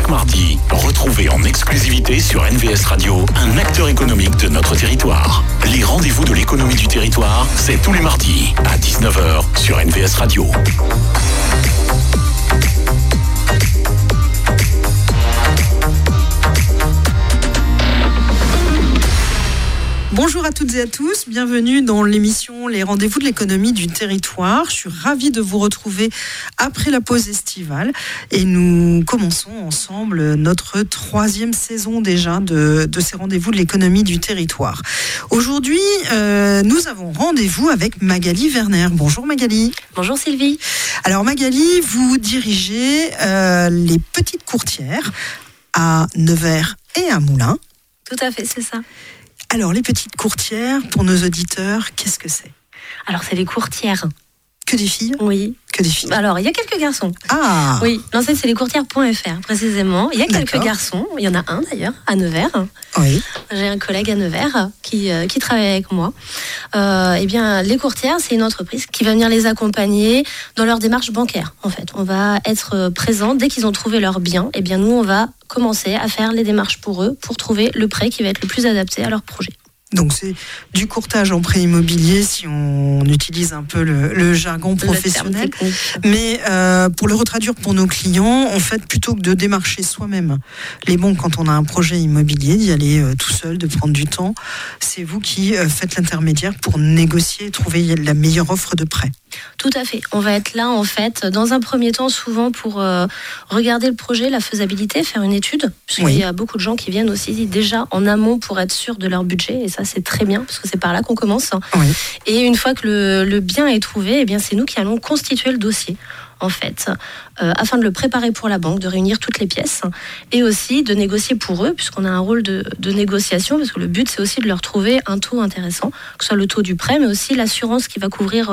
Chaque mardi, retrouvez en exclusivité sur NVS Radio un acteur économique de notre territoire. Les rendez-vous de l'économie du territoire, c'est tous les mardis à 19h sur NVS Radio. Bonjour à toutes et à tous, bienvenue dans l'émission Les rendez-vous de l'économie du territoire. Je suis ravie de vous retrouver après la pause estivale et nous commençons ensemble notre 3e saison déjà de ces rendez-vous de l'économie du territoire. Aujourd'hui, nous avons rendez-vous avec Magali Werner. Bonjour Magali. Bonjour Sylvie. Alors Magali, vous dirigez les petites courtières à Nevers et à Moulins. Tout à fait, c'est ça. Alors, les petites courtières, pour nos auditeurs, qu'est-ce que c'est ? Alors, c'est les courtières. Que des filles ? Oui. Que des filles ? Alors, il y a quelques garçons. Ah ! Oui, l'enseigne, c'est lescourtières.fr, précisément. Il y a quelques garçons. Il y en a un, d'ailleurs, à Nevers. Oui. J'ai un collègue à Nevers qui travaille avec moi. Eh bien, les courtières, c'est une entreprise qui va venir les accompagner dans leur démarche bancaire, en fait. On va être présent dès qu'ils ont trouvé leur bien. Eh bien, nous, on va commencer à faire les démarches pour eux, pour trouver le prêt qui va être le plus adapté à leur projet. Donc c'est du courtage en prêt immobilier si on utilise un peu le jargon professionnel. Mais pour le retraduire pour nos clients, en fait, plutôt que de démarcher soi-même les banques quand on a un projet immobilier, d'y aller tout seul, de prendre du temps, c'est vous qui faites l'intermédiaire pour négocier et trouver la meilleure offre de prêt. Tout à fait. On va être là, en fait, dans un premier temps, souvent pour regarder le projet, la faisabilité, faire une étude. Parce qu'il y a beaucoup de gens qui viennent aussi déjà en amont pour être sûrs de leur budget. Et ça, c'est très bien, parce que c'est par là qu'on commence. Oui. Et une fois que le bien est trouvé, eh bien, c'est nous qui allons constituer le dossier, en fait, afin de le préparer pour la banque, de réunir toutes les pièces et aussi de négocier pour eux, puisqu'on a un rôle de négociation, parce que le but, c'est aussi de leur trouver un taux intéressant, que ce soit le taux du prêt, mais aussi l'assurance qui va couvrir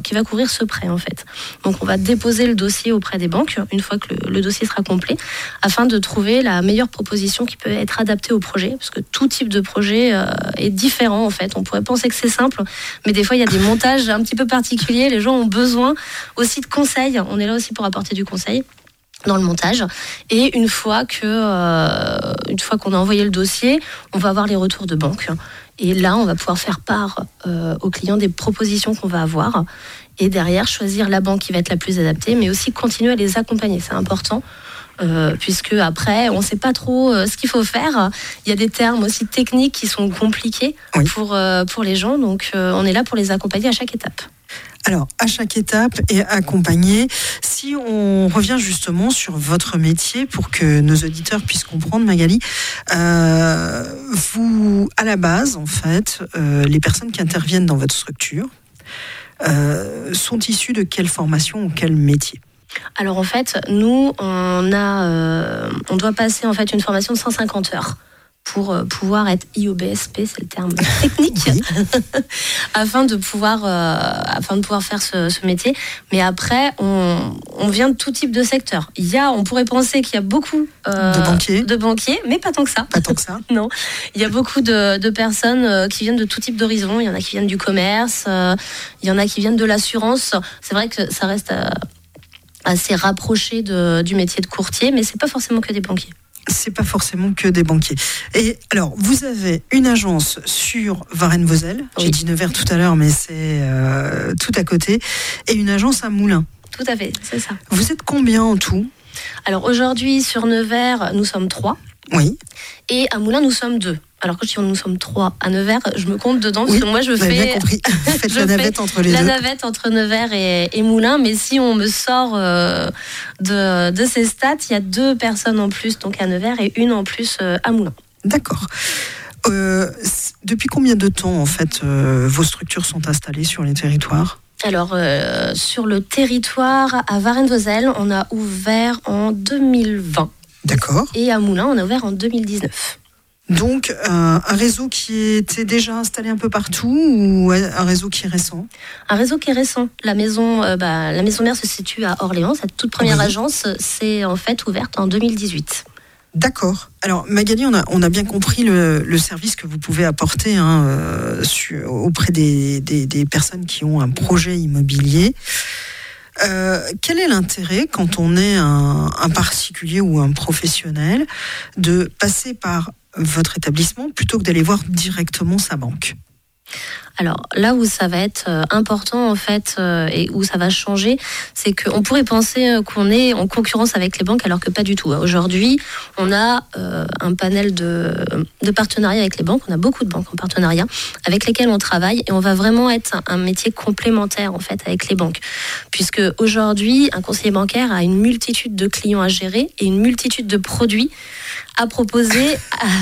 ce prêt, en fait. Donc, on va déposer le dossier auprès des banques, une fois que le dossier sera complet, afin de trouver la meilleure proposition qui peut être adaptée au projet, parce que tout type de projet est différent, en fait. On pourrait penser que c'est simple, mais des fois, il y a des montages un petit peu particuliers. Les gens ont besoin aussi de conseils. On est là aussi pour apporter du conseil dans le montage. Et une fois qu'on a envoyé le dossier, on va avoir les retours de banque. Et là, on va pouvoir faire part aux clients des propositions qu'on va avoir. Et derrière, choisir la banque qui va être la plus adaptée, mais aussi continuer à les accompagner. C'est important. Puisque après, on ne sait pas trop ce qu'il faut faire. Il y a des termes aussi techniques qui sont compliqués pour les gens. Donc, on est là pour les accompagner à chaque étape. Alors, à chaque étape et accompagné, si on revient justement sur votre métier pour que nos auditeurs puissent comprendre, Magali, vous, à la base, en fait, les personnes qui interviennent dans votre structure sont issues de quelle formation ou quel métier ? Alors en fait, nous, on doit passer en fait une formation de 150 heures pour pouvoir être IOBSP, c'est le terme technique, afin de pouvoir faire ce métier. Mais après, on vient de tout type de secteur. On pourrait penser qu'il y a beaucoup de banquiers, mais pas tant que ça. Pas tant que ça. Non, il y a beaucoup de personnes qui viennent de tout type d'horizon. Il y en a qui viennent du commerce, il y en a qui viennent de l'assurance. C'est vrai que ça reste assez rapproché du métier de courtier, mais c'est pas forcément que des banquiers. C'est pas forcément que des banquiers. Et alors, vous avez une agence sur Varennes-Vauzelles. Oui. J'ai dit Nevers tout à l'heure, mais c'est tout à côté. Et une agence à Moulins. Tout à fait, c'est ça. Vous êtes combien en tout ? Alors aujourd'hui, sur Nevers, nous sommes 3. Oui. Et à Moulins, nous sommes 2. Alors quand je dis nous sommes 3 à Nevers, je me compte dedans, parce que moi je fais... bien compris. Faites la navette entre les deux. La navette entre Nevers et Moulins, mais si on me sort de ces stats, il y a 2 personnes en plus donc à Nevers et une en plus à Moulins. D'accord. Depuis combien de temps en fait vos structures sont installées sur les territoires ? Alors, sur le territoire à Varennes-Vauzelles, on a ouvert en 2020. D'accord. Et à Moulins, on a ouvert en 2019. Donc, un réseau qui était déjà installé un peu partout ou un réseau qui est récent ? Un réseau qui est récent. La maison mère se situe à Orléans. Cette toute première agence s'est en fait ouverte en 2018. D'accord. Alors Magali, on a bien compris le service que vous pouvez apporter auprès des personnes qui ont un projet immobilier. Quel est l'intérêt, quand on est un particulier ou un professionnel, de passer par votre établissement plutôt que d'aller voir directement sa banque ? Alors là où ça va être important en fait et où ça va changer, c'est qu'on pourrait penser qu'on est en concurrence avec les banques alors que pas du tout. Aujourd'hui, on a un panel de partenariats avec les banques. On a beaucoup de banques en partenariat avec lesquelles on travaille et on va vraiment être un métier complémentaire en fait avec les banques. Puisque aujourd'hui, un conseiller bancaire a une multitude de clients à gérer et une multitude de produits à proposer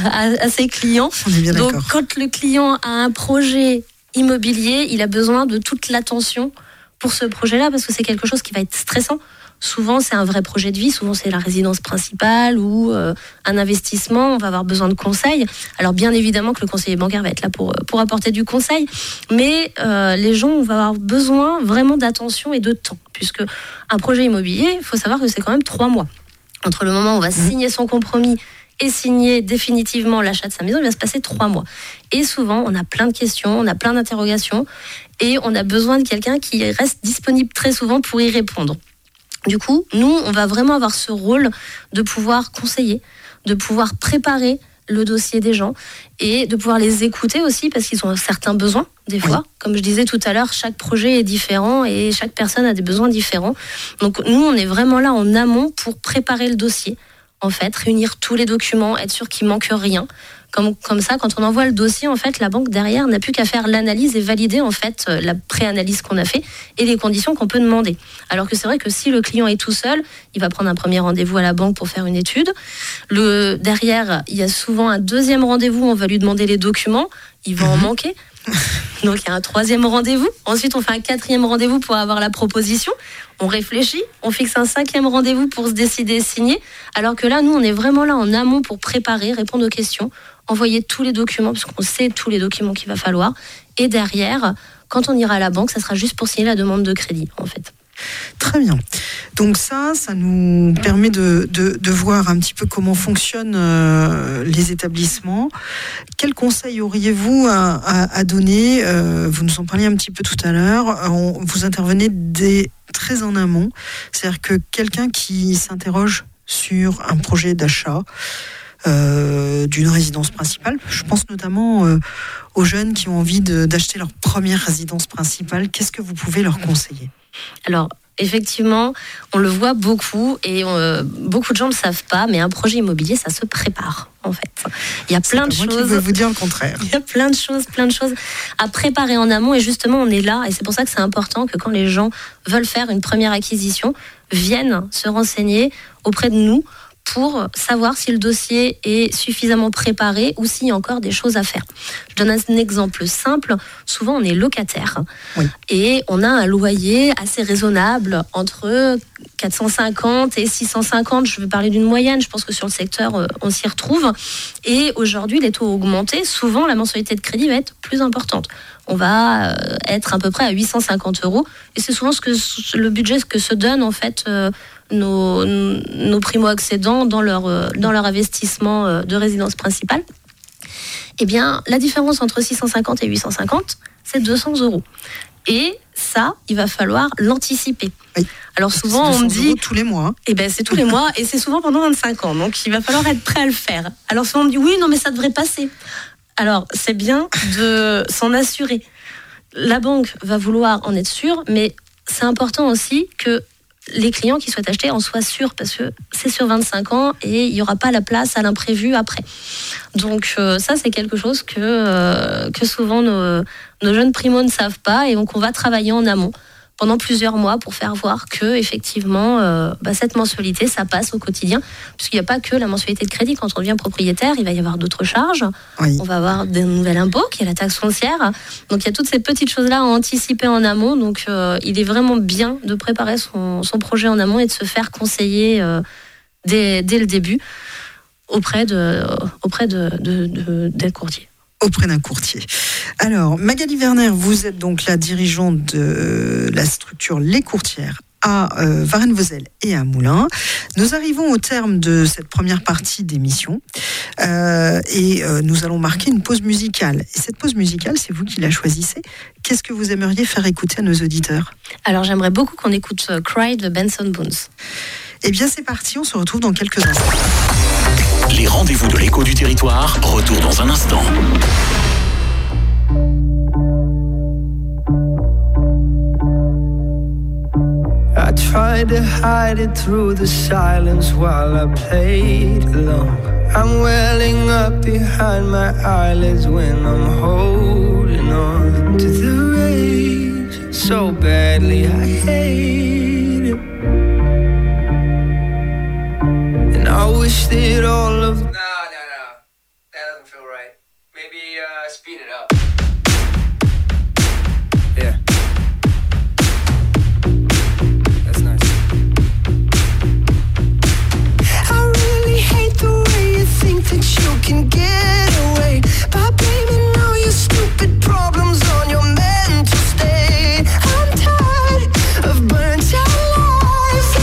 à ses clients. On est bien Donc d'accord. quand le client a un projet immobilier, il a besoin de toute l'attention pour ce projet-là parce que c'est quelque chose qui va être stressant. Souvent, c'est un vrai projet de vie. Souvent, c'est la résidence principale ou un investissement. On va avoir besoin de conseils. Alors, bien évidemment que le conseiller bancaire va être là pour apporter du conseil. Mais les gens vont avoir besoin vraiment d'attention et de temps. Puisque un projet immobilier, il faut savoir que c'est quand même 3 mois. Entre le moment où on va signer son compromis et signer définitivement l'achat de sa maison, il va se passer 3 mois. Et souvent, on a plein de questions, on a plein d'interrogations et on a besoin de quelqu'un qui reste disponible très souvent pour y répondre. Du coup, nous, on va vraiment avoir ce rôle de pouvoir conseiller, de pouvoir préparer le dossier des gens et de pouvoir les écouter aussi parce qu'ils ont certains besoins des fois. Oui. Comme je disais tout à l'heure, chaque projet est différent et chaque personne a des besoins différents. Donc nous, on est vraiment là en amont pour préparer le dossier. En fait, réunir tous les documents, être sûr qu'il manque rien. Comme ça, quand on envoie le dossier, en fait, la banque derrière n'a plus qu'à faire l'analyse et valider en fait la préanalyse qu'on a fait et les conditions qu'on peut demander. Alors que c'est vrai que si le client est tout seul, il va prendre un premier rendez-vous à la banque pour faire une étude. Derrière, il y a souvent un deuxième rendez-vous, on va lui demander les documents, il va en manquer. Donc il y a un 3e rendez-vous. Ensuite, on fait un 4e rendez-vous pour avoir la proposition. On réfléchit, on fixe un 5e rendez-vous pour se décider et signer. Alors que là, nous, on est vraiment là en amont pour préparer, répondre aux questions, envoyer tous les documents, parce qu'on sait tous les documents qu'il va falloir. Et derrière, quand on ira à la banque, ça sera juste pour signer la demande de crédit, en fait. Très bien. Donc ça nous permet de voir un petit peu comment fonctionnent les établissements. Quels conseils auriez-vous à donner ? Vous nous en parliez un petit peu tout à l'heure. Vous intervenez très en amont. C'est-à-dire que quelqu'un qui s'interroge sur un projet d'achat d'une résidence principale, je pense notamment aux jeunes qui ont envie d'acheter leur première résidence principale, qu'est-ce que vous pouvez leur conseiller ? Alors, effectivement, on le voit beaucoup et beaucoup de gens ne le savent pas, mais un projet immobilier, ça se prépare, en fait. Il y a plein de choses. Moi qui veux vous dire le contraire. Il y a plein de choses à préparer en amont et justement, on est là et c'est pour ça que c'est important que quand les gens veulent faire une première acquisition, viennent se renseigner auprès de nous pour savoir si le dossier est suffisamment préparé ou s'il y a encore des choses à faire. Je donne un exemple simple. Souvent, on est locataire et on a un loyer assez raisonnable entre 450 et 650. Je vais parler d'une moyenne. Je pense que sur le secteur, on s'y retrouve. Et aujourd'hui, les taux ont augmenté. Souvent, la mensualité de crédit va être plus importante. On va être à peu près à 850 €. Et c'est souvent le budget que se donnent en fait nos primo-accédants dans leur investissement de résidence principale. Eh bien, la différence entre 650 et 850, c'est 200 €. Et ça, il va falloir l'anticiper. Oui. Alors souvent, on me dit... tous les mois. Eh ben, c'est tous les mois et c'est souvent pendant 25 ans. Donc, il va falloir être prêt à le faire. Alors souvent, on me dit, oui, non, mais ça devrait passer. Alors, c'est bien de s'en assurer. La banque va vouloir en être sûre, mais c'est important aussi que les clients qui souhaitent acheter en soient sûrs parce que c'est sur 25 ans et il n'y aura pas la place à l'imprévu après. Donc ça, c'est quelque chose que souvent nos jeunes primos ne savent pas et donc on va travailler en amont pendant plusieurs mois pour faire voir que effectivement cette mensualité, ça passe au quotidien puisqu'il n'y a pas que la mensualité de crédit. Quand on devient propriétaire, il va y avoir d'autres charges. Oui. On va avoir des nouveaux impôts, qui est la taxe foncière. Donc il y a toutes ces petites choses-là à anticiper en amont. Donc il est vraiment bien de préparer son projet en amont et de se faire conseiller dès le début auprès d'un courtier. Auprès d'un courtier. Alors, Magali Werner, vous êtes donc la dirigeante de la structure Les Courtières à Varennes-Vauzelles et à Moulins. Nous arrivons au terme de cette première partie d'émission et nous allons marquer une pause musicale. Et cette pause musicale, c'est vous qui la choisissez. Qu'est-ce que vous aimeriez faire écouter à nos auditeurs ? Alors j'aimerais beaucoup qu'on écoute Cry de Benson Boone. Eh bien c'est parti, on se retrouve dans quelques instants. Les rendez-vous de l'écho du territoire, retour dans un instant. I tried to hide it through the silence while I played along. I'm welling up behind my eyelids when I'm holding on to the rage so badly I hate it. And I wish that all of No, that doesn't feel right. Maybe speed it up. Yeah. That's nice. I really hate the way you think that you can get away by blaming all your stupid problems on your mental state. I'm tired of burnt out lives.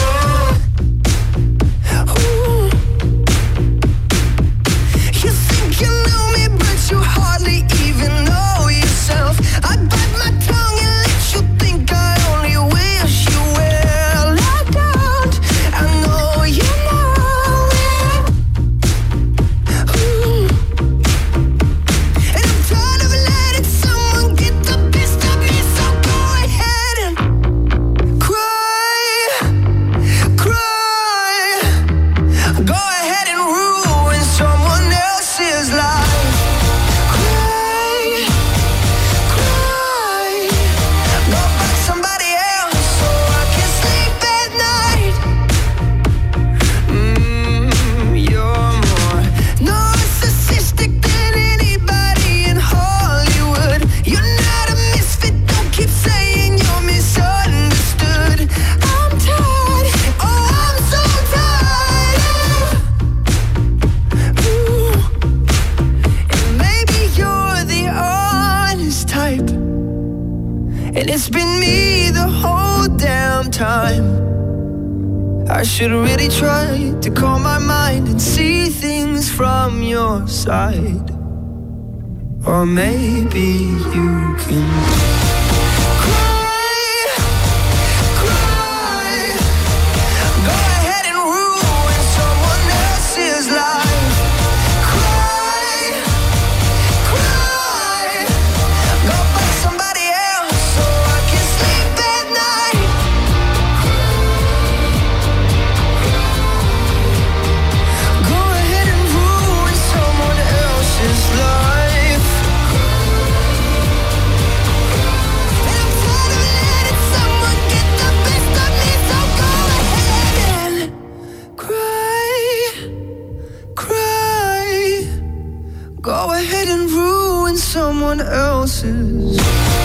Ooh. You think you know me, but you hardly even know yourself. I bite my tongue and let you think I only wish you well. I don't, I know you know it. Ooh. And I'm tired of letting someone get the best of me, so go ahead and cry, cry. Go ahead and ruin someone else's life. Cry, cry. Go find somebody else so I can sleep at night. You're more narcissistic than anybody in Hollywood. You're not a misfit, don't keep saying you're misunderstood. I'm tired, oh I'm so tired. Ooh. And maybe you're the honest type, and it's been me the whole damn time. I should really try to calm my mind and see things from your side. Or maybe you can cry, cry. Go ahead and ruin someone else's life. Cry, cry. Go find somebody else so I can sleep at night. Go ahead and ruin someone else's life. And I'm tired of letting someone get the best of me, so go ahead and cry, cry. Go ahead and ruin someone else's.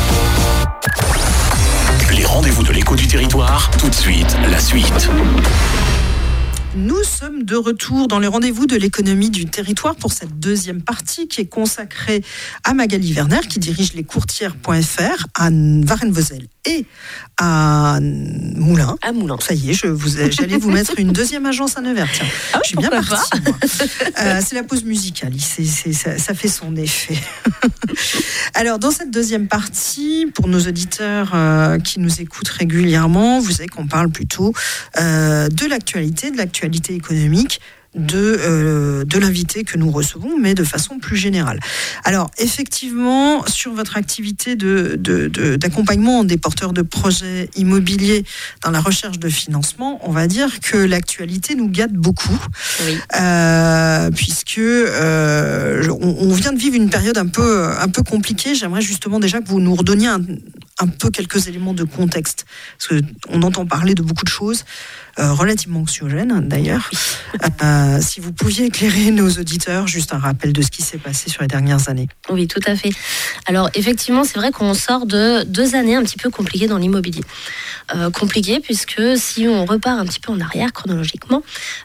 Les rendez-vous de l'écho du territoire, tout de suite, la suite. Nous sommes de retour dans les rendez-vous de l'économie du territoire pour cette deuxième partie qui est consacrée à Magali Werner qui dirige lescourtières.fr à Varennes-Vauzelles et à Moulins. À Moulins. Ça y est, j'allais vous mettre une deuxième agence à Nevers. Tiens, Ah oui, je suis bien pourquoi partie. Moi. C'est la pause musicale, ça fait son effet. Alors, dans cette deuxième partie, pour nos auditeurs qui nous écoutent régulièrement, vous savez qu'on parle plutôt de l'actualité économique de l'invité que nous recevons, mais de façon plus générale. Alors, effectivement, sur votre activité d'accompagnement des porteurs de projets immobiliers dans la recherche de financement, on va dire que l'actualité nous gâte beaucoup, Oui. puisque on vient de vivre une période un peu compliquée. J'aimerais justement déjà que vous nous redonniez un peu quelques éléments de contexte, parce qu'on entend parler de beaucoup de choses, relativement anxiogènes d'ailleurs. Si vous pouviez éclairer nos auditeurs, juste un rappel de ce qui s'est passé sur les dernières années. Oui, tout à fait. Alors effectivement, c'est vrai qu'on sort de 2 années un petit peu compliquées dans l'immobilier. Compliquées puisque si on repart un petit peu en arrière chronologiquement,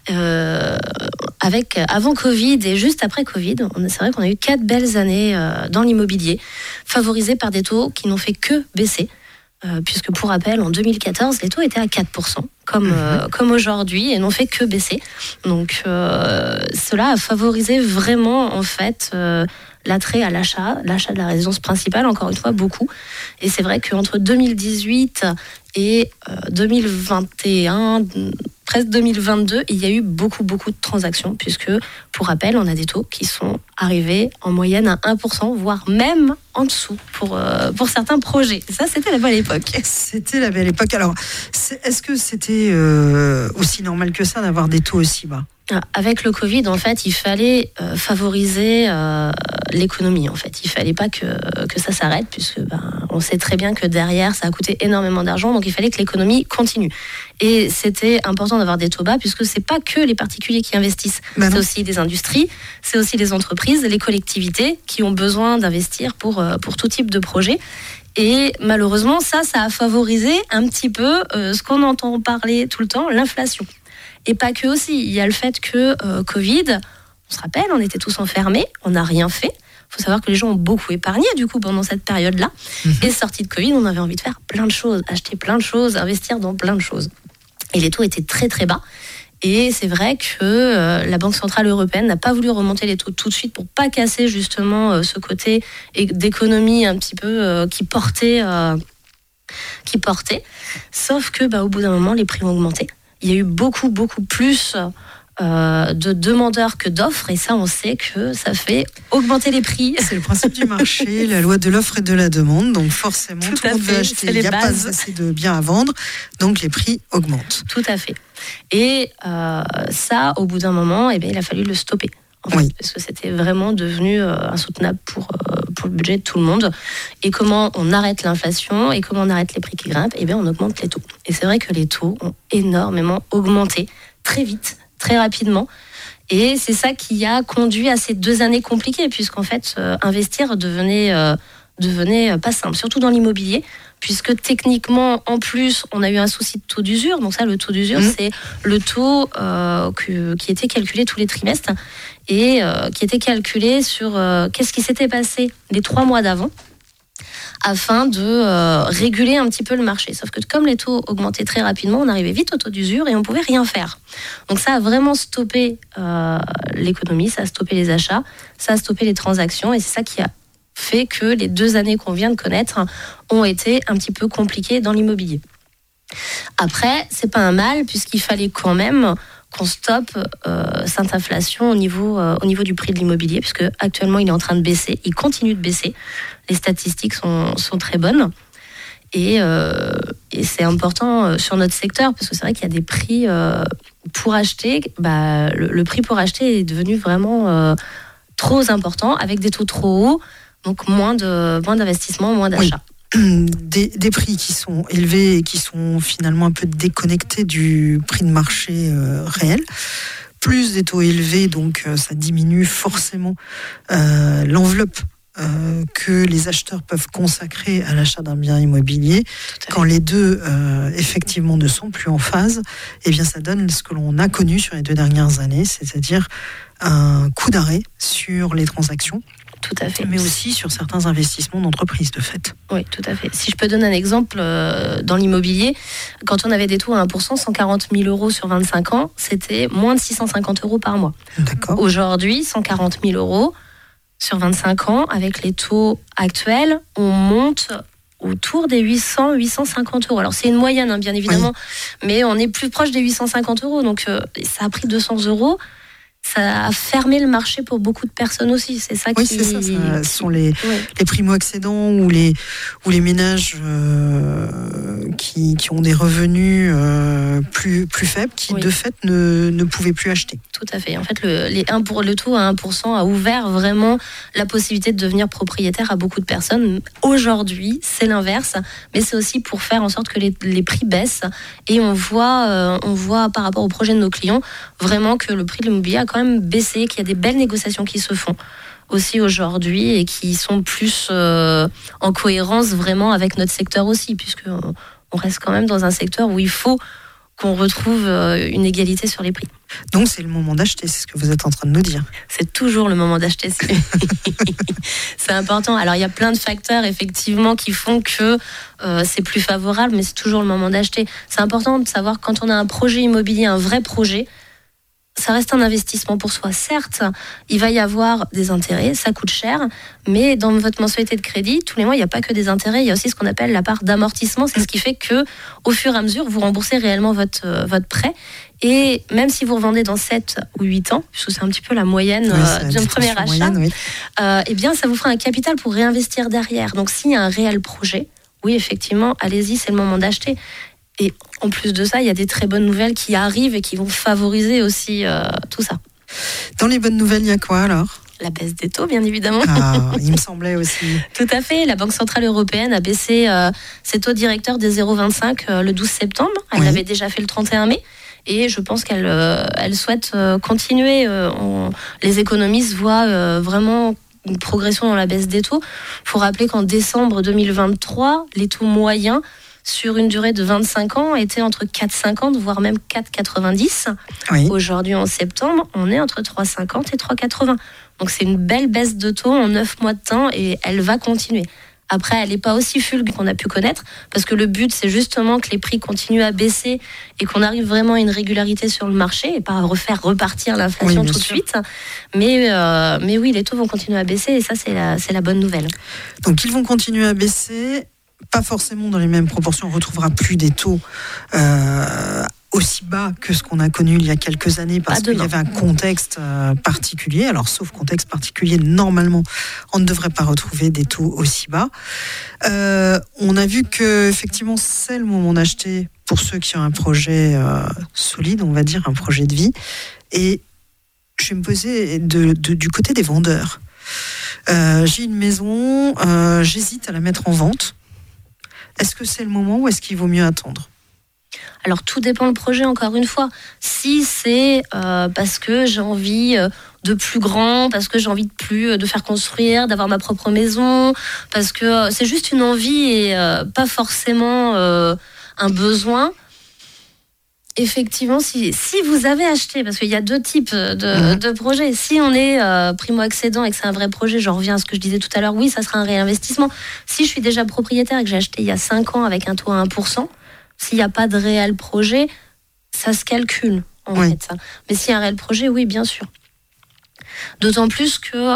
avant Covid et juste après Covid, c'est vrai qu'on a eu 4 belles années dans l'immobilier, favorisées par des taux qui n'ont fait que baisser. puisque pour rappel, en 2014, les taux étaient à 4%, comme aujourd'hui, et n'ont fait que baisser. Donc cela a favorisé vraiment, en fait, l'attrait à l'achat de la résidence principale, encore une fois, beaucoup. Et c'est vrai qu'entre 2018 et 2021, presque 2022, il y a eu beaucoup de transactions, puisque, pour rappel, on a des taux qui sont arrivés en moyenne à 1%, voire même en dessous pour certains projets. Ça, c'était la belle époque. C'était la belle époque. Alors, est-ce que c'était aussi normal que ça d'avoir des taux aussi bas ? Avec le Covid, en fait, il fallait favoriser l'économie. En fait, il fallait pas que ça s'arrête, puisque on sait très bien que derrière, ça a coûté énormément d'argent. Donc, il fallait que l'économie continue. Et c'était important d'avoir des taux bas, puisque c'est pas que les particuliers qui investissent. C'est aussi des industries, c'est aussi les entreprises, les collectivités qui ont besoin d'investir pour tout type de projet. Et malheureusement, ça a favorisé un petit peu ce qu'on entend parler tout le temps, l'inflation. Et pas que aussi, il y a le fait que Covid, on se rappelle, on était tous enfermés, on n'a rien fait. Il faut savoir que les gens ont beaucoup épargné du coup pendant cette période-là. Et sorti de Covid, on avait envie de faire plein de choses, acheter plein de choses, investir dans plein de choses. Et les taux étaient très très bas. Et c'est vrai que la Banque Centrale Européenne n'a pas voulu remonter les taux tout de suite pour pas casser justement ce côté d'économie un petit peu qui portait. Sauf que au bout d'un moment, les prix ont augmenté. Il y a eu beaucoup plus de demandeurs que d'offres, et ça, on sait que ça fait augmenter les prix. C'est le principe du marché, la loi de l'offre et de la demande. Donc forcément, tout le monde veut acheter. Il n'y a pas assez de biens à vendre, donc les prix augmentent. Tout à fait. Et ça, au bout d'un moment, il a fallu le stopper. En fait, parce que c'était vraiment devenu insoutenable pour le budget de tout le monde. Et comment on arrête l'inflation et comment on arrête les prix qui grimpent ? On augmente les taux. Et c'est vrai que les taux ont énormément augmenté, très vite, très rapidement. Et c'est ça qui a conduit à ces 2 années compliquées, puisqu'en fait, investir devenait pas simple, surtout dans l'immobilier, puisque techniquement, en plus, on a eu un souci de taux d'usure. Donc ça, le taux d'usure, c'est le taux qui était calculé tous les trimestres et qui était calculé sur qu'est-ce qui s'était passé les 3 mois d'avant, afin de réguler un petit peu le marché. Sauf que comme les taux augmentaient très rapidement, on arrivait vite au taux d'usure et on pouvait rien faire. Donc ça a vraiment stoppé l'économie, ça a stoppé les achats, ça a stoppé les transactions, et c'est ça qui a fait que les 2 années qu'on vient de connaître ont été un petit peu compliquées dans l'immobilier. Après, c'est pas un mal, puisqu'il fallait quand même qu'on stoppe cette inflation au niveau du prix de l'immobilier, puisque actuellement il est en train de baisser, il continue de baisser. Les statistiques sont très bonnes, et c'est important sur notre secteur, parce que c'est vrai qu'il y a des prix pour acheter. Le prix pour acheter est devenu vraiment trop important, avec des taux trop hauts, donc moins d'investissement, moins d'achats. Des prix qui sont élevés et qui sont finalement un peu déconnectés du prix de marché réel. Plus des taux élevés, donc ça diminue forcément l'enveloppe que les acheteurs peuvent consacrer à l'achat d'un bien immobilier. Quand les deux effectivement ne sont plus en phase, ça donne ce que l'on a connu sur les 2 dernières années, c'est-à-dire un coup d'arrêt sur les transactions. Tout à fait. Mais aussi sur certains investissements d'entreprise, de fait. Oui, tout à fait. Si je peux donner un exemple, dans l'immobilier, quand on avait des taux à 1%, 140 000 euros sur 25 ans, c'était moins de 650 euros par mois. D'accord. Aujourd'hui, 140 000 euros sur 25 ans, avec les taux actuels, on monte autour des 800, 850 euros. Alors c'est une moyenne, bien évidemment, mais on est plus proche des 850 euros. Donc ça a pris 200 euros. Ça a fermé le marché pour beaucoup de personnes aussi. C'est ça qui... c'est ça. Ce sont les primo-accédants ou les ménages qui ont des revenus plus faibles, qui de fait ne pouvaient plus acheter. Tout à fait. En fait, le taux à 1% a ouvert vraiment la possibilité de devenir propriétaire à beaucoup de personnes. Aujourd'hui, c'est l'inverse, mais c'est aussi pour faire en sorte que les prix baissent. Et on voit par rapport au projet de nos clients, vraiment que le prix de l'immobilier a quand même baissé, qu'il y a des belles négociations qui se font aussi aujourd'hui et qui sont plus en cohérence vraiment avec notre secteur aussi, puisque on reste quand même dans un secteur où il faut qu'on retrouve une égalité sur les prix. Donc c'est le moment d'acheter, c'est ce que vous êtes en train de nous dire. C'est toujours le moment d'acheter. C'est important. Alors il y a plein de facteurs effectivement qui font que c'est plus favorable, mais c'est toujours le moment d'acheter. C'est important de savoir quand on a un projet immobilier, un vrai projet, ça reste un investissement pour soi. Certes, il va y avoir des intérêts, ça coûte cher, mais dans votre mensualité de crédit, tous les mois, il n'y a pas que des intérêts, il y a aussi ce qu'on appelle la part d'amortissement. C'est ce qui fait que, au fur et à mesure, vous remboursez réellement votre prêt. Et même si vous revendez dans 7 ou 8 ans, puisque c'est un petit peu la moyenne d'un premier achat, moyenne, oui. Eh bien, ça vous fera un capital pour réinvestir derrière. Donc, s'il y a un réel projet, oui, effectivement, allez-y, c'est le moment d'acheter. Et en plus de ça, il y a des très bonnes nouvelles qui arrivent et qui vont favoriser aussi tout ça. Dans les bonnes nouvelles, il y a quoi alors ? La baisse des taux, bien évidemment. Il me semblait aussi. Tout à fait. La Banque Centrale Européenne a baissé ses taux directeurs des 0,25 le 12 septembre. Elle l'avait déjà fait le 31 mai. Et je pense qu'elle souhaite continuer. Les économistes voient vraiment une progression dans la baisse des taux. Il faut rappeler qu'en décembre 2023, les taux moyens sur une durée de 25 ans était entre 4,50 voire même 4,90. Oui. Aujourd'hui, en septembre, on est entre 3,50 et 3,80. Donc c'est une belle baisse de taux en 9 mois de temps et elle va continuer. Après, elle n'est pas aussi fulgurante qu'on a pu connaître, parce que le but, c'est justement que les prix continuent à baisser et qu'on arrive vraiment à une régularité sur le marché et pas à refaire repartir l'inflation tout de suite. Mais oui, les taux vont continuer à baisser et ça, c'est la bonne nouvelle. Donc, ils vont continuer à baisser. Pas forcément dans les mêmes proportions, on ne retrouvera plus des taux aussi bas que ce qu'on a connu il y a quelques années parce qu'il y avait un contexte particulier. Alors, sauf contexte particulier, normalement, on ne devrait pas retrouver des taux aussi bas. On a vu qu'effectivement, c'est le moment d'acheter pour ceux qui ont un projet solide, on va dire, un projet de vie. Et je vais me poser du côté des vendeurs. J'ai une maison, j'hésite à la mettre en vente. Est-ce que c'est le moment ou est-ce qu'il vaut mieux attendre ? Alors, tout dépend du projet, encore une fois. Si c'est parce que j'ai envie de plus grand, parce que j'ai envie de faire construire, d'avoir ma propre maison, parce que c'est juste une envie et pas forcément un besoin. Effectivement, si vous avez acheté, parce qu'il y a deux types de projets. Si on est primo-accédant et que c'est un vrai projet, j'en reviens à ce que je disais tout à l'heure, oui, ça sera un réinvestissement. Si je suis déjà propriétaire et que j'ai acheté il y a 5 ans avec un taux à 1%, s'il n'y a pas de réel projet, ça se calcule, en fait. Ça. Mais s'il y a un réel projet, oui, bien sûr. D'autant plus que,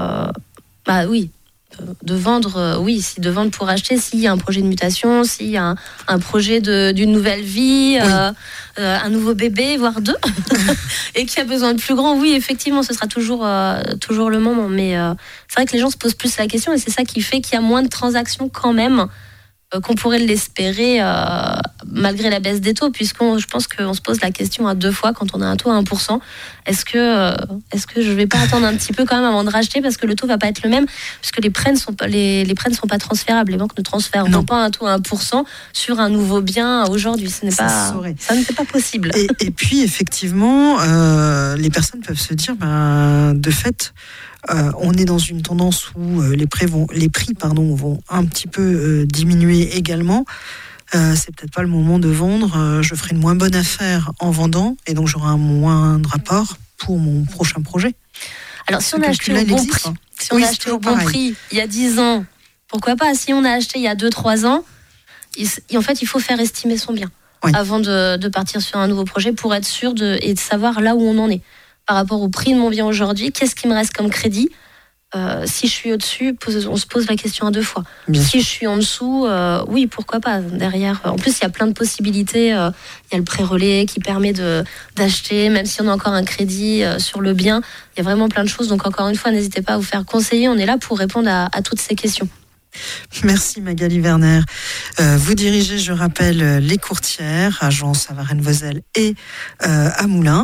de vendre pour acheter, s'il y a un projet de mutation, s'il y a un projet d'une nouvelle vie, un nouveau bébé, voire 2, et qui a besoin de plus grand, oui, effectivement, ce sera toujours le moment. Mais c'est vrai que les gens se posent plus la question et c'est ça qui fait qu'il y a moins de transactions quand même qu'on pourrait l'espérer malgré la baisse des taux, je pense qu'on se pose la question à 2 fois quand on a un taux à 1%. Est-ce que je vais pas attendre un petit peu quand même avant de racheter parce que le taux va pas être le même, puisque les prêts ne sont pas transférables. Les banques ne transféreront pas un taux à 1% sur un nouveau bien aujourd'hui. Ça ne fait pas possible. Et puis effectivement, les personnes peuvent se dire, de fait, on est dans une tendance où les prix vont un petit peu diminuer également. C'est peut-être pas le moment de vendre. Je ferai une moins bonne affaire en vendant et donc j'aurai un moindre rapport pour mon prochain projet. Alors si on a acheté au bon prix, prix il y a 10 ans, pourquoi pas ? Si on a acheté il y a 2-3 ans, en fait il faut faire estimer son bien avant de partir sur un nouveau projet pour être sûr de savoir là où on en est. Par rapport au prix de mon bien aujourd'hui, qu'est-ce qui me reste comme crédit ? Si je suis au-dessus, on se pose la question à 2 fois. Si je suis en dessous, oui, pourquoi pas. Derrière, en plus, il y a plein de possibilités. Il y a le prêt relais qui permet d'acheter, même si on a encore un crédit sur le bien. Il y a vraiment plein de choses. Donc, encore une fois, n'hésitez pas à vous faire conseiller. On est là pour répondre à toutes ces questions. Merci Magali Werner. Vous dirigez, je rappelle, Les Courtières, agence à Varennes-Vauzelles et à Moulins.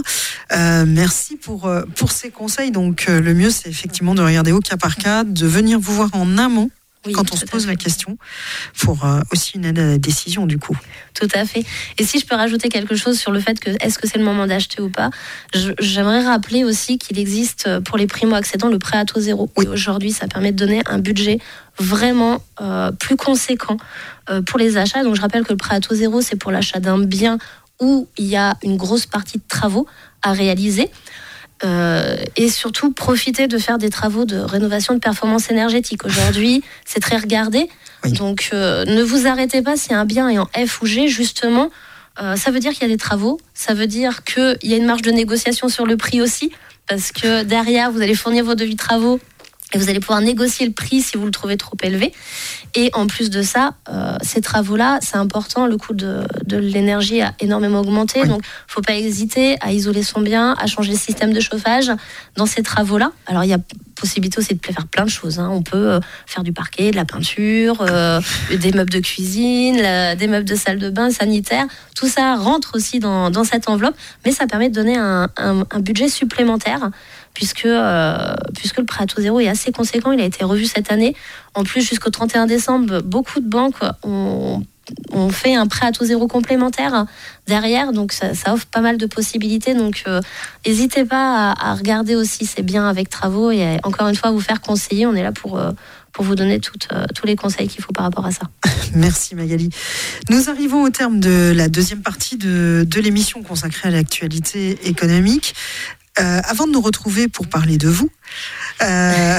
Merci pour ces conseils. Donc le mieux, c'est effectivement de regarder au cas par cas, de venir vous voir en amont. Oui, quand on se pose la question, pour aussi une aide à la décision du coup. Tout à fait. Et si je peux rajouter quelque chose sur le fait que est-ce que c'est le moment d'acheter ou pas, j'aimerais rappeler aussi qu'il existe pour les primo-accédants le prêt à taux zéro. Oui. Et aujourd'hui, ça permet de donner un budget vraiment plus conséquent pour les achats. Donc je rappelle que le prêt à taux zéro, c'est pour l'achat d'un bien où il y a une grosse partie de travaux à réaliser. Et surtout profiter de faire des travaux de rénovation de performance énergétique. Aujourd'hui, c'est très regardé. Oui. Donc, ne vous arrêtez pas si un bien est en F ou G, justement. Ça veut dire qu'il y a des travaux. Ça veut dire qu'il y a une marge de négociation sur le prix aussi. Parce que derrière, vous allez fournir vos devis de travaux et vous allez pouvoir négocier le prix si vous le trouvez trop élevé. Et en plus de ça, ces travaux-là, c'est important, le coût de l'énergie a énormément augmenté. Oui. Donc, il ne faut pas hésiter à isoler son bien, à changer le système de chauffage dans ces travaux-là. Alors, il y a possibilité aussi de faire plein de choses. On peut faire du parquet, de la peinture, des meubles de cuisine, des meubles de salle de bain, sanitaire. Tout ça rentre aussi dans cette enveloppe, mais ça permet de donner un budget supplémentaire. Puisque le prêt à taux zéro est assez conséquent, il a été revu cette année. En plus, jusqu'au 31 décembre, beaucoup de banques ont fait un prêt à taux zéro complémentaire derrière, donc ça offre pas mal de possibilités. Donc, n'hésitez pas à regarder aussi ces biens avec travaux et encore une fois, vous faire conseiller. On est là pour vous donner tous les conseils qu'il faut par rapport à ça. Merci Magali. Nous arrivons au terme de la deuxième partie de l'émission consacrée à l'actualité économique. Avant de nous retrouver pour parler de vous, je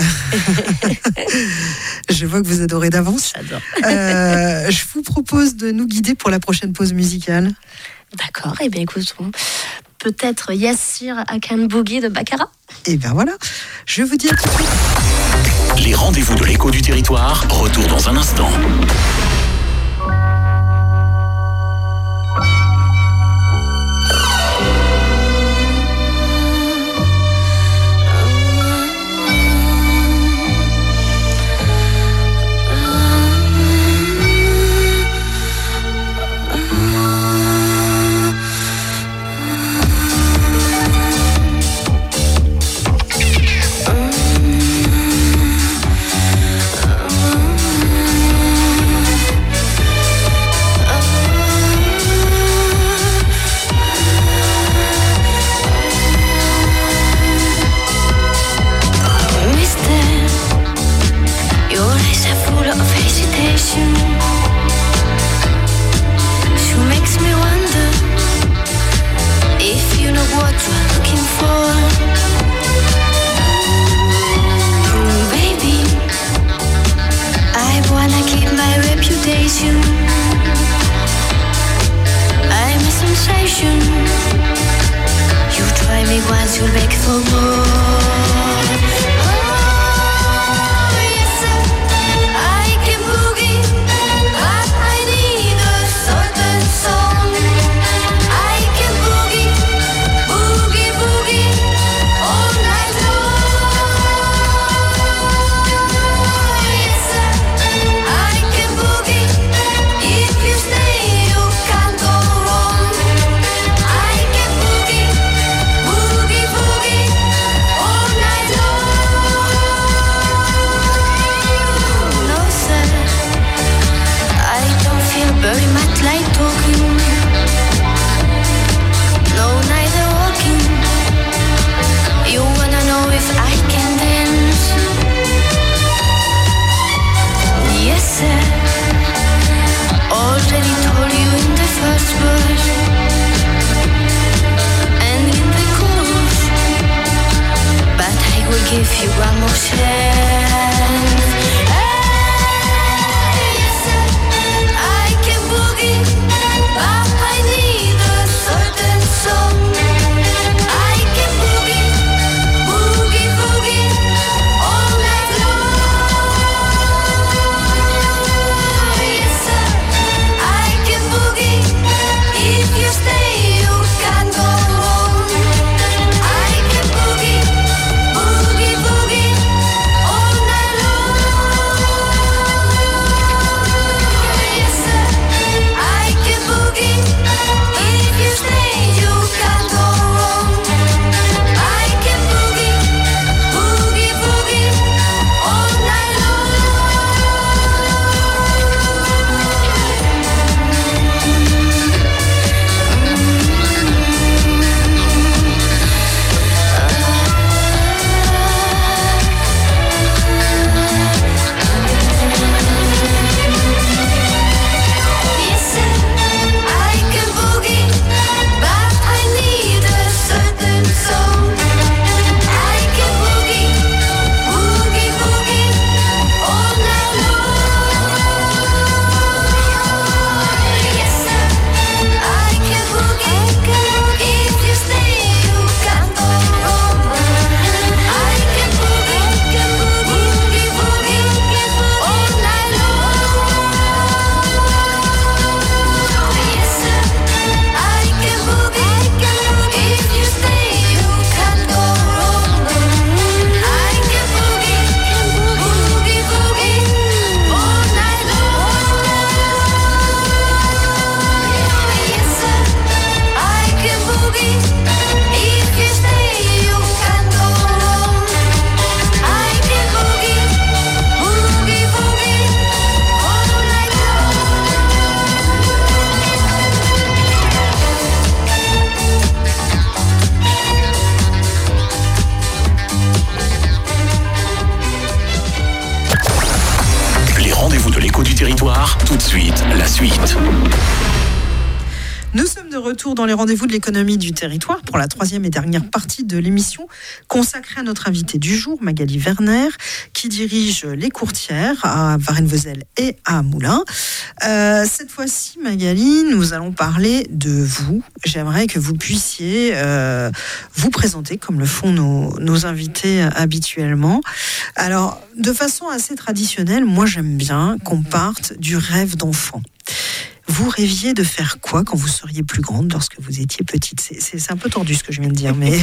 vois que vous adorez d'avance. J'adore. Je vous propose de nous guider pour la prochaine pause musicale. D'accord, et bien écoutons. Peut-être Yassir Akan Boogie de Baccara. Et bien voilà, je vous dis à tout de suite. Les rendez-vous de l'écho du territoire, retour dans un instant. Boogie, boogie, all territoire. Tout de suite, la suite. Nous sommes de retour dans les rendez-vous de l'économie du territoire pour la troisième et dernière partie de l'émission consacrée à notre invité du jour, Magali Werner, qui dirige les courtières à Varennes-Vauzelles et à Moulins. Cette fois-ci, Magali, nous allons parler de vous. J'aimerais que vous puissiez vous présenter comme le font nos invités habituellement. Alors, de façon assez traditionnelle, moi j'aime bien qu'on parte du rêve d'enfant. Vous rêviez de faire quoi quand vous seriez plus grande, lorsque vous étiez petite ? C'est un peu tordu ce que je viens de dire, mais...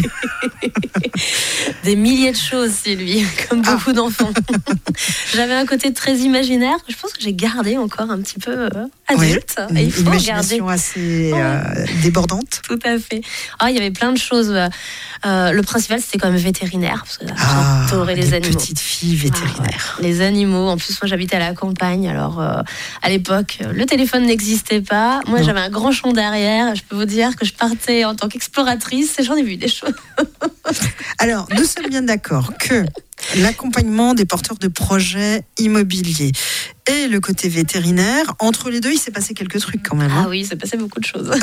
Des milliers de choses, Sylvie, comme beaucoup d'enfants. J'avais un côté très imaginaire, que je pense que j'ai gardé encore un petit peu adulte. Oui, et il faut une imagination assez débordante. Tout à fait. Il y avait plein de choses. Le principal, c'était quand même vétérinaire, parce que j'adorais les animaux. Petite fille vétérinaire. Les animaux. En plus, moi, j'habitais à la campagne. Alors, à l'époque, le téléphone n'existait pas. Moi, j'avais un grand champ derrière. Je peux vous dire que je partais en tant qu'exploratrice et j'en ai vu des choses. Alors, nous sommes bien d'accord que l'accompagnement des porteurs de projets immobiliers et le côté vétérinaire, entre les deux, il s'est passé quelques trucs quand même. Ah oui, il s'est passé beaucoup de choses.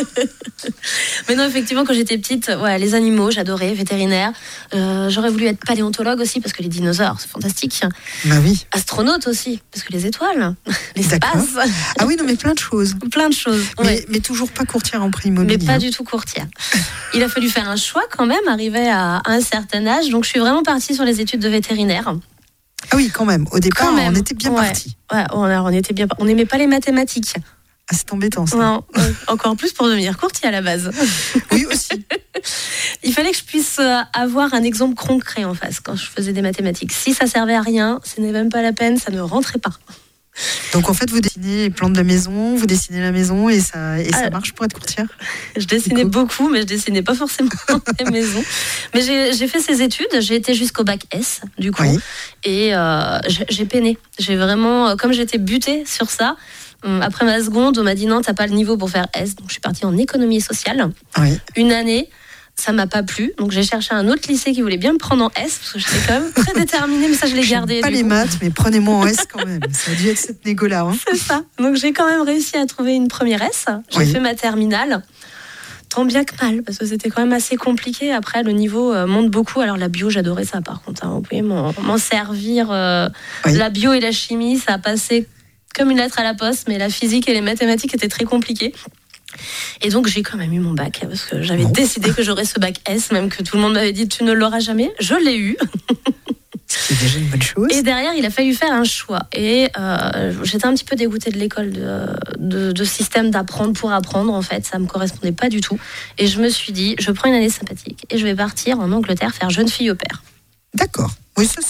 Mais non, effectivement, quand j'étais petite, les animaux, j'adorais, vétérinaire. J'aurais voulu être paléontologue aussi, parce que les dinosaures, c'est fantastique. Bah oui. Astronaute aussi, parce que les étoiles, l'espace. Ah oui, non, mais plein de choses. Plein de choses. Mais toujours pas courtière en prix immobilier. Mais pas du tout courtière. Il a fallu faire un choix quand même, arriver à un certain âge. Donc je suis vraiment partie sur les études de vétérinaire. Ah oui, quand même. Au départ, on était bien partis. Ouais, on était bien. On n'aimait pas les mathématiques. Ah, c'est embêtant ça. Non, encore plus pour devenir courtier à la base. Oui, aussi. Il fallait que je puisse avoir un exemple concret en face quand je faisais des mathématiques. Si ça servait à rien, ce n'est même pas la peine, ça ne rentrait pas. Donc en fait, vous dessinez les plans de la maison, vous dessinez la maison et ça marche pour être courtière ? Je dessinais beaucoup, mais je dessinais pas forcément les maisons. Mais j'ai fait ces études, j'ai été jusqu'au bac S, du coup, et j'ai peiné. J'ai vraiment, comme j'étais butée sur ça, après ma seconde, on m'a dit non, t'as pas le niveau pour faire S, donc je suis partie en économie sociale. Une année. Ça m'a pas plu, donc j'ai cherché un autre lycée qui voulait bien me prendre en S, parce que j'étais quand même très déterminée, mais ça je l'ai gardé. Pas les maths, mais prenez-moi en S quand même. Ça a dû être cette négo-là. C'est ça. Donc j'ai quand même réussi à trouver une première S. J'ai fait ma terminale, tant bien que mal, parce que c'était quand même assez compliqué. Après, le niveau monte beaucoup. Alors la bio, j'adorais ça par contre. Vous pouvez m'en servir. La bio et la chimie, ça a passé comme une lettre à la poste, mais la physique et les mathématiques étaient très compliquées. Et donc j'ai quand même eu mon bac, parce que j'avais décidé que j'aurais ce bac S, même que tout le monde m'avait dit tu ne l'auras jamais. Je l'ai eu. C'est déjà une bonne chose. Et derrière, il a fallu faire un choix. Et j'étais un petit peu dégoûtée de l'école, de système d'apprendre pour apprendre. En fait, ça ne me correspondait pas du tout. Et je me suis dit, je prends une année sympathique et je vais partir en Angleterre faire jeune fille au pair. D'accord. Oui, ça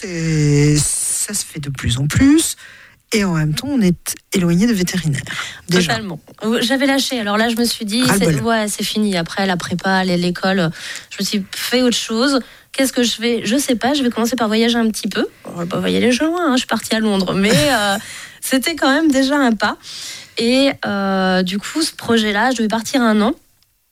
se fait de plus en plus. Et en même temps, on est éloigné de vétérinaire. Déjà. Totalement. J'avais lâché. Alors là, je me suis dit, c'est fini. Après la prépa, l'école, je me suis fait autre chose. Qu'est-ce que je fais ? Je sais pas. Je vais commencer par voyager un petit peu. On va pas voyager loin. Je suis partie à Londres, mais c'était quand même déjà un pas. Et du coup, ce projet-là, je devais partir 1 an.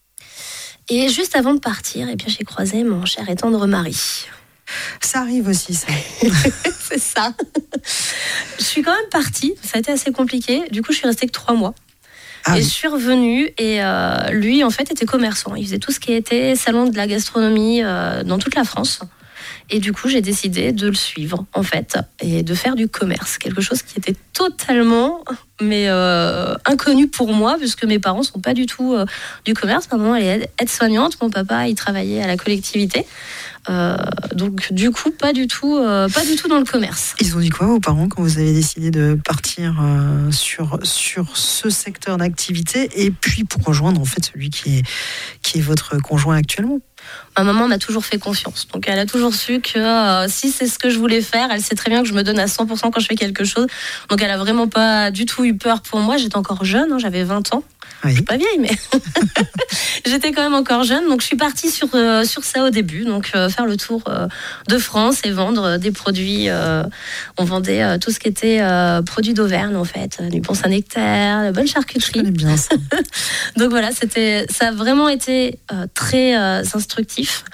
Et juste avant de partir, j'ai croisé mon cher et tendre mari. Ça arrive aussi, ça. C'est ça. Je suis quand même partie. Ça a été assez compliqué. Du coup, je suis restée que 3 mois. Je suis revenue et lui, en fait, était commerçant. Il faisait tout ce qui était salon de la gastronomie dans toute la France. Et du coup, j'ai décidé de le suivre, en fait, et de faire du commerce. Quelque chose qui était totalement, inconnu pour moi, puisque mes parents ne sont pas du tout du commerce. Ma maman, elle est aide-soignante. Mon papa, il travaillait à la collectivité. Donc, du coup, pas du tout dans le commerce. Ils ont dit quoi, vos parents, quand vous avez décidé de partir sur ce secteur d'activité, et puis pour rejoindre, en fait, celui qui est votre conjoint actuellement ? Ma maman m'a toujours fait confiance. Donc, elle a toujours su que si c'est ce que je voulais faire, elle sait très bien que je me donne à 100% quand je fais quelque chose. Donc, elle a vraiment pas du tout eu peur pour moi. J'étais encore jeune, j'avais 20 ans. Je suis pas vieille, mais j'étais quand même encore jeune. Donc, je suis partie sur ça au début. Donc, faire le tour de France et vendre des produits. On vendait tout ce qui était produits d'Auvergne, en fait. Du bon Saint-Nectaire, de bonne charcuterie. Je connais bien ça. Donc, voilà, ça a vraiment été très instructif.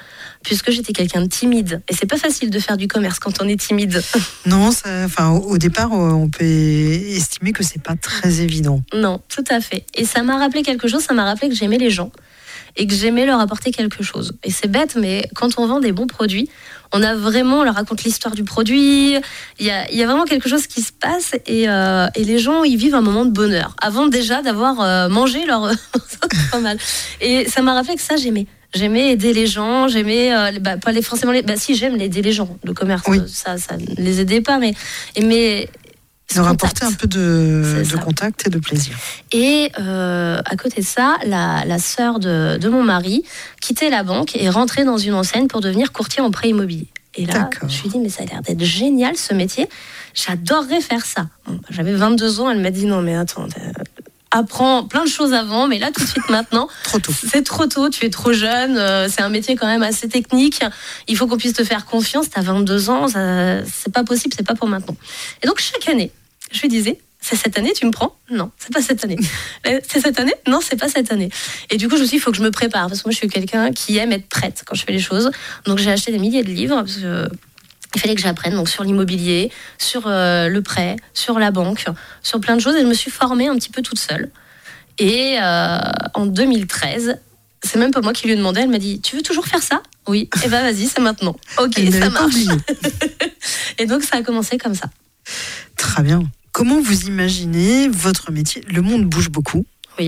puisque j'étais quelqu'un de timide. Et c'est pas facile de faire du commerce quand on est timide. Non, au départ, on peut estimer que c'est pas très évident. Non, tout à fait. Et ça m'a rappelé quelque chose, ça m'a rappelé que j'aimais les gens et que j'aimais leur apporter quelque chose. Et c'est bête, mais quand on vend des bons produits, on leur raconte l'histoire du produit, il y a vraiment quelque chose qui se passe et les gens, ils vivent un moment de bonheur, avant déjà d'avoir mangé leur... pas mal. Et ça m'a rappelé que ça, j'aimais. J'aimais aider les gens, j'aimais pas les forcément si j'aime aider les gens, le commerce, oui. ça ne les aidait pas, mais leur apporter un peu de contact et de plaisir. Et à côté de ça, la sœur de mon mari quittait la banque et rentrait dans une enseigne pour devenir courtier en prêt immobilier. Et là, je me suis dit, mais ça a l'air d'être génial ce métier, j'adorerais faire ça. Bon, j'avais 22 ans, elle m'a dit, non mais attends, apprends plein de choses avant, mais là tout de suite maintenant, c'est trop tôt, tu es trop jeune, c'est un métier quand même assez technique, il faut qu'on puisse te faire confiance, t'as 22 ans, c'est pas possible, c'est pas pour maintenant. Et donc chaque année, je lui disais, c'est cette année, tu me prends ? Non, c'est pas cette année. C'est cette année ? Non, c'est pas cette année. Et du coup, je me suis dit, il faut que je me prépare, parce que moi, je suis quelqu'un qui aime être prête quand je fais les choses. Donc, j'ai acheté des milliers de livres, parce que il fallait que j'apprenne donc, sur l'immobilier, sur le prêt, sur la banque, sur plein de choses. Et je me suis formée un petit peu toute seule. Et en 2013, c'est même pas moi qui lui ai demandé, elle m'a dit, tu veux toujours faire ça ? Oui. Et ben vas-y, c'est maintenant. Ok, ça marche. Et donc, ça a commencé comme ça. Très bien. Comment vous imaginez votre métier ? Le monde bouge beaucoup. Oui.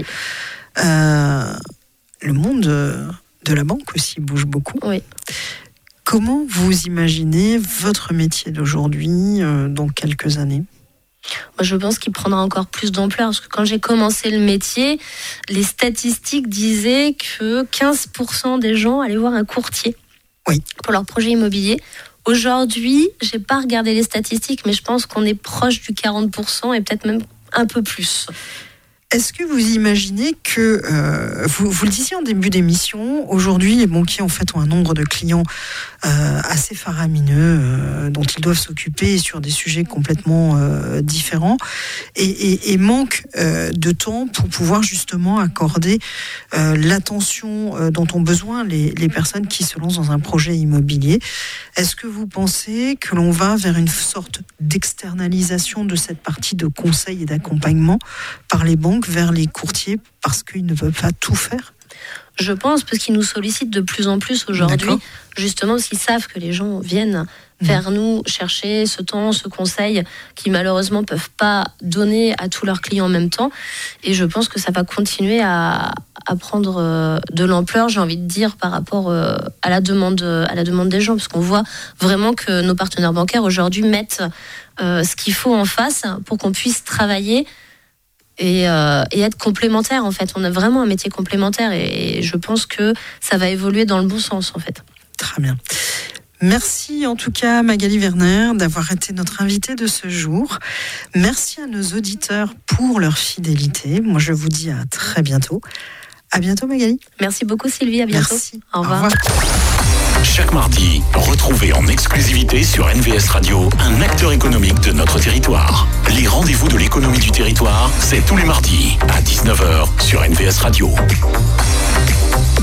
Le monde de la banque aussi bouge beaucoup. Oui. Comment vous imaginez votre métier d'aujourd'hui dans quelques années ? Moi, je pense qu'il prendra encore plus d'ampleur, parce que quand j'ai commencé le métier, les statistiques disaient que 15% des gens allaient voir un courtier pour leur projet immobilier. Aujourd'hui, j'ai pas regardé les statistiques, mais je pense qu'on est proche du 40% et peut-être même un peu plus. Est-ce que vous imaginez que, vous le disiez en début d'émission, aujourd'hui les banquiers en fait ont un nombre de clients assez faramineux dont ils doivent s'occuper sur des sujets complètement différents et manquent de temps pour pouvoir justement accorder l'attention dont ont besoin les personnes qui se lancent dans un projet immobilier. Est-ce que vous pensez que l'on va vers une sorte d'externalisation de cette partie de conseil et d'accompagnement par les banques vers les courtiers parce qu'ils ne peuvent pas tout faire ? Je pense, parce qu'ils nous sollicitent de plus en plus aujourd'hui, justement parce qu'ils savent que les gens viennent vers nous chercher ce temps, ce conseil qu'ils malheureusement ne peuvent pas donner à tous leurs clients en même temps. Et je pense que ça va continuer à prendre de l'ampleur, j'ai envie de dire, par rapport à la demande des gens, parce qu'on voit vraiment que nos partenaires bancaires aujourd'hui mettent ce qu'il faut en face pour qu'on puisse travailler et être complémentaire en fait. On a vraiment un métier complémentaire et je pense que ça va évoluer dans le bon sens en fait. Très bien. Merci en tout cas Magali Werner d'avoir été notre invitée de ce jour. Merci à nos auditeurs pour leur fidélité. Moi je vous dis à très bientôt. À bientôt Magali. Merci beaucoup Sylvie, à bientôt. Merci. Au revoir. Chaque mardi, retrouvez en exclusivité sur NVS Radio un acteur économique de notre territoire. Les rendez-vous de l'économie du territoire, c'est tous les mardis à 19h sur NVS Radio.